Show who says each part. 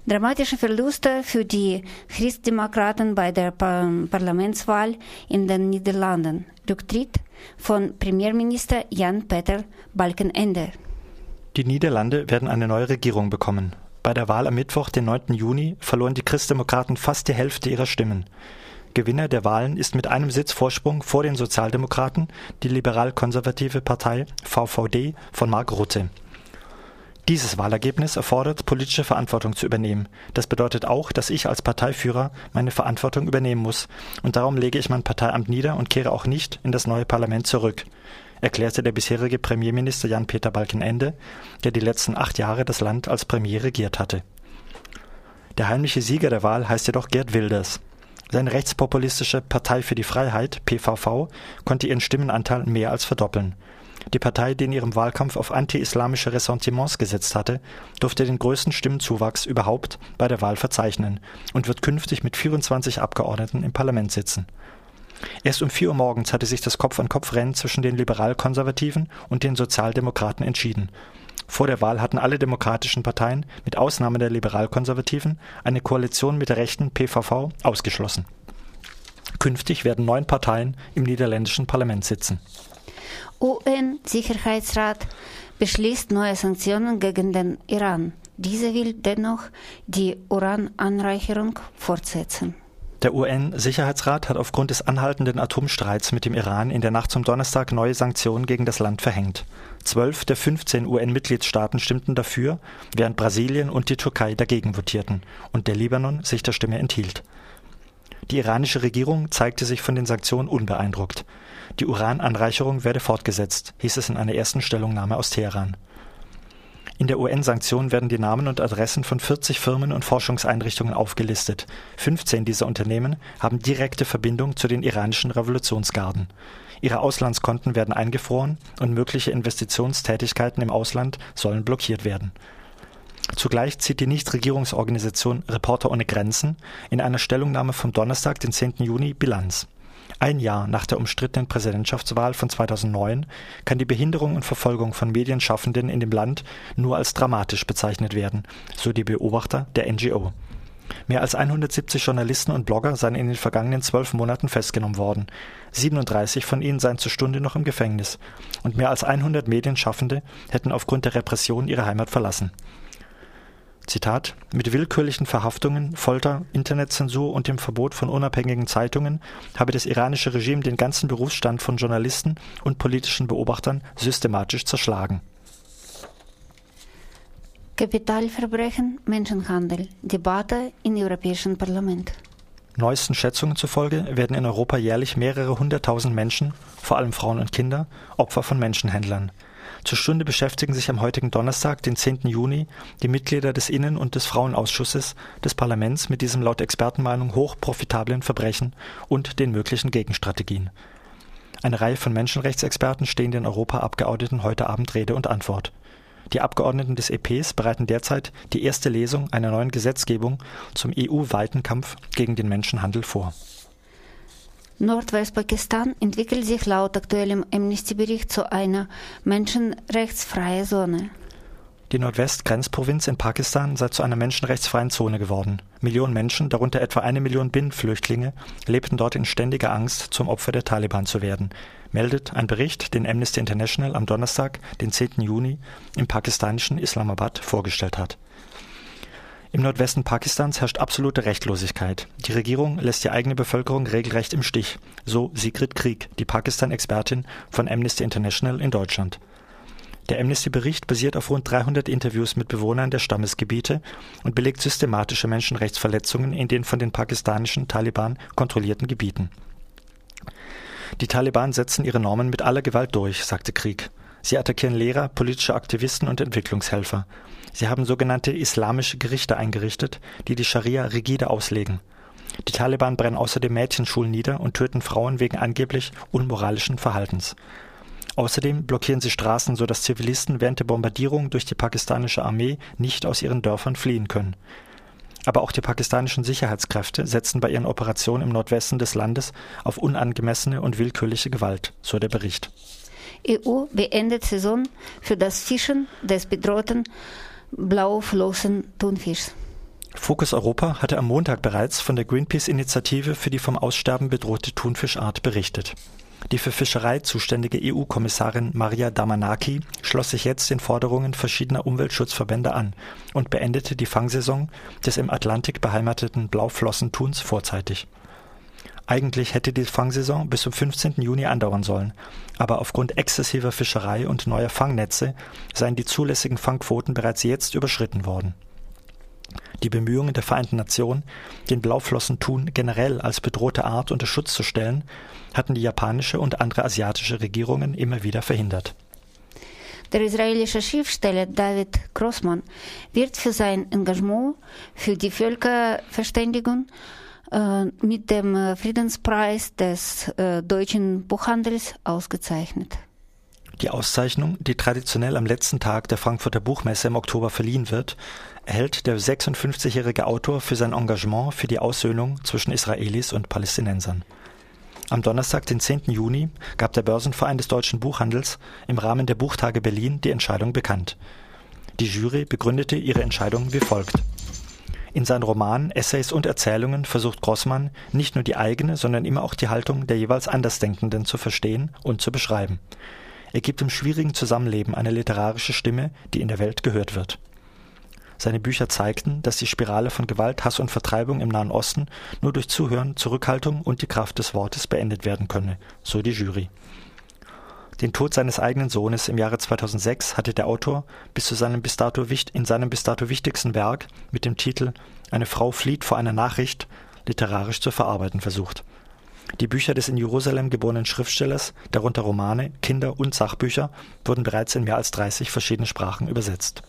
Speaker 1: Dramatische Verluste für die Christdemokraten bei der Parlamentswahl in den Niederlanden. Rücktritt von Premierminister Jan-Peter Balkenende.
Speaker 2: Die Niederlande werden eine neue Regierung bekommen. Bei der Wahl am Mittwoch, den 9. Juni, verloren die Christdemokraten fast die Hälfte ihrer Stimmen. Gewinner der Wahlen ist mit einem Sitz Vorsprung vor den Sozialdemokraten die liberal-konservative Partei VVD von Mark Rutte. Dieses Wahlergebnis erfordert, politische Verantwortung zu übernehmen. Das bedeutet auch, dass ich als Parteiführer meine Verantwortung übernehmen muss. Und darum lege ich mein Parteiamt nieder und kehre auch nicht in das neue Parlament zurück, erklärte der bisherige Premierminister Jan-Peter Balkenende, der die letzten 8 Jahre das Land als Premier regiert hatte. Der heimliche Sieger der Wahl heißt jedoch Geert Wilders. Seine rechtspopulistische Partei für die Freiheit, PVV, konnte ihren Stimmenanteil mehr als verdoppeln. Die Partei, die in ihrem Wahlkampf auf anti-islamische Ressentiments gesetzt hatte, durfte den größten Stimmenzuwachs überhaupt bei der Wahl verzeichnen und wird künftig mit 24 Abgeordneten im Parlament sitzen. Erst um 4 Uhr morgens hatte sich das Kopf-an-Kopf-Rennen zwischen den Liberal-Konservativen und den Sozialdemokraten entschieden. Vor der Wahl hatten alle demokratischen Parteien, mit Ausnahme der Liberal-Konservativen, eine Koalition mit der rechten PVV ausgeschlossen. Künftig werden 9 Parteien im niederländischen Parlament sitzen.
Speaker 1: UN-Sicherheitsrat beschließt neue Sanktionen gegen den Iran. Dieser will dennoch die Urananreicherung fortsetzen.
Speaker 2: Der UN-Sicherheitsrat hat aufgrund des anhaltenden Atomstreits mit dem Iran in der Nacht zum Donnerstag neue Sanktionen gegen das Land verhängt. 12 der 15 UN-Mitgliedstaaten stimmten dafür, während Brasilien und die Türkei dagegen votierten und der Libanon sich der Stimme enthielt. Die iranische Regierung zeigte sich von den Sanktionen unbeeindruckt. Die Urananreicherung werde fortgesetzt, hieß es in einer ersten Stellungnahme aus Teheran. In der UN-Sanktion werden die Namen und Adressen von 40 Firmen und Forschungseinrichtungen aufgelistet. 15 dieser Unternehmen haben direkte Verbindung zu den iranischen Revolutionsgarden. Ihre Auslandskonten werden eingefroren und mögliche Investitionstätigkeiten im Ausland sollen blockiert werden. Zugleich zieht die Nichtregierungsorganisation Reporter ohne Grenzen in einer Stellungnahme vom Donnerstag, den 10. Juni, Bilanz. 1 Jahr nach der umstrittenen Präsidentschaftswahl von 2009 kann die Behinderung und Verfolgung von Medienschaffenden in dem Land nur als dramatisch bezeichnet werden, so die Beobachter der NGO. Mehr als 170 Journalisten und Blogger seien in den vergangenen 12 Monaten festgenommen worden. 37 von ihnen seien zur Stunde noch im Gefängnis und mehr als 100 Medienschaffende hätten aufgrund der Repression ihre Heimat verlassen. Zitat: Mit willkürlichen Verhaftungen, Folter, Internetzensur und dem Verbot von unabhängigen Zeitungen habe das iranische Regime den ganzen Berufsstand von Journalisten und politischen Beobachtern systematisch zerschlagen.
Speaker 1: Kapitalverbrechen, Menschenhandel, Debatte im Europäischen Parlament.
Speaker 2: Neuesten Schätzungen zufolge werden in Europa jährlich mehrere 100.000 Menschen, vor allem Frauen und Kinder, Opfer von Menschenhändlern. Zur Stunde beschäftigen sich am heutigen Donnerstag, den 10. Juni, die Mitglieder des Innen- und des Frauenausschusses des Parlaments mit diesem laut Expertenmeinung hochprofitablen Verbrechen und den möglichen Gegenstrategien. Eine Reihe von Menschenrechtsexperten stehen den Europaabgeordneten heute Abend Rede und Antwort. Die Abgeordneten des EPs bereiten derzeit die erste Lesung einer neuen Gesetzgebung zum EU-weiten Kampf gegen den Menschenhandel vor.
Speaker 1: Nordwestpakistan entwickelt sich laut aktuellem Amnesty-Bericht zu einer menschenrechtsfreien Zone.
Speaker 2: Die Nordwest-Grenzprovinz in Pakistan sei zu einer menschenrechtsfreien Zone geworden. Millionen Menschen, darunter etwa 1 Million Binnenflüchtlinge, lebten dort in ständiger Angst, zum Opfer der Taliban zu werden, meldet ein Bericht, den Amnesty International am Donnerstag, den 10. Juni, im pakistanischen Islamabad vorgestellt hat. Im Nordwesten Pakistans herrscht absolute Rechtlosigkeit. Die Regierung lässt die eigene Bevölkerung regelrecht im Stich, so Sigrid Krieg, die Pakistan-Expertin von Amnesty International in Deutschland. Der Amnesty-Bericht basiert auf rund 300 Interviews mit Bewohnern der Stammesgebiete und belegt systematische Menschenrechtsverletzungen in den von den pakistanischen Taliban kontrollierten Gebieten. Die Taliban setzen ihre Normen mit aller Gewalt durch, sagte Krieg. Sie attackieren Lehrer, politische Aktivisten und Entwicklungshelfer. Sie haben sogenannte islamische Gerichte eingerichtet, die die Scharia rigide auslegen. Die Taliban brennen außerdem Mädchenschulen nieder und töten Frauen wegen angeblich unmoralischen Verhaltens. Außerdem blockieren sie Straßen, sodass Zivilisten während der Bombardierung durch die pakistanische Armee nicht aus ihren Dörfern fliehen können. Aber auch die pakistanischen Sicherheitskräfte setzen bei ihren Operationen im Nordwesten des Landes auf unangemessene und willkürliche Gewalt, so der Bericht.
Speaker 1: EU beendet Saison für das Fischen des bedrohten Blauflossen-Thunfischs.
Speaker 2: Fokus Europa hatte am Montag bereits von der Greenpeace-Initiative für die vom Aussterben bedrohte Thunfischart berichtet. Die für Fischerei zuständige EU-Kommissarin Maria Damanaki schloss sich jetzt den Forderungen verschiedener Umweltschutzverbände an und beendete die Fangsaison des im Atlantik beheimateten Blauflossenthuns vorzeitig. Eigentlich hätte die Fangsaison bis zum 15. Juni andauern sollen, aber aufgrund exzessiver Fischerei und neuer Fangnetze seien die zulässigen Fangquoten bereits jetzt überschritten worden. Die Bemühungen der Vereinten Nationen, den Blauflossenthun generell als bedrohte Art unter Schutz zu stellen, hatten die japanische und andere asiatische Regierungen immer wieder verhindert.
Speaker 1: Der israelische Schriftsteller David Grossman wird für sein Engagement für die Völkerverständigung mit dem Friedenspreis des deutschen Buchhandels ausgezeichnet.
Speaker 2: Die Auszeichnung, die traditionell am letzten Tag der Frankfurter Buchmesse im Oktober verliehen wird, erhält der 56-jährige Autor für sein Engagement für die Aussöhnung zwischen Israelis und Palästinensern. Am Donnerstag, den 10. Juni, gab der Börsenverein des deutschen Buchhandels im Rahmen der Buchtage Berlin die Entscheidung bekannt. Die Jury begründete ihre Entscheidung wie folgt. In seinen Romanen, Essays und Erzählungen versucht Grossman nicht nur die eigene, sondern immer auch die Haltung der jeweils Andersdenkenden zu verstehen und zu beschreiben. Er gibt dem schwierigen Zusammenleben eine literarische Stimme, die in der Welt gehört wird. Seine Bücher zeigten, dass die Spirale von Gewalt, Hass und Vertreibung im Nahen Osten nur durch Zuhören, Zurückhaltung und die Kraft des Wortes beendet werden könne, so die Jury. Den Tod seines eigenen Sohnes im Jahre 2006 hatte der Autor in seinem bis dato wichtigsten Werk mit dem Titel »Eine Frau flieht vor einer Nachricht« literarisch zu verarbeiten versucht. Die Bücher des in Jerusalem geborenen Schriftstellers, darunter Romane, Kinder- und Sachbücher, wurden bereits in mehr als 30 verschiedene Sprachen übersetzt.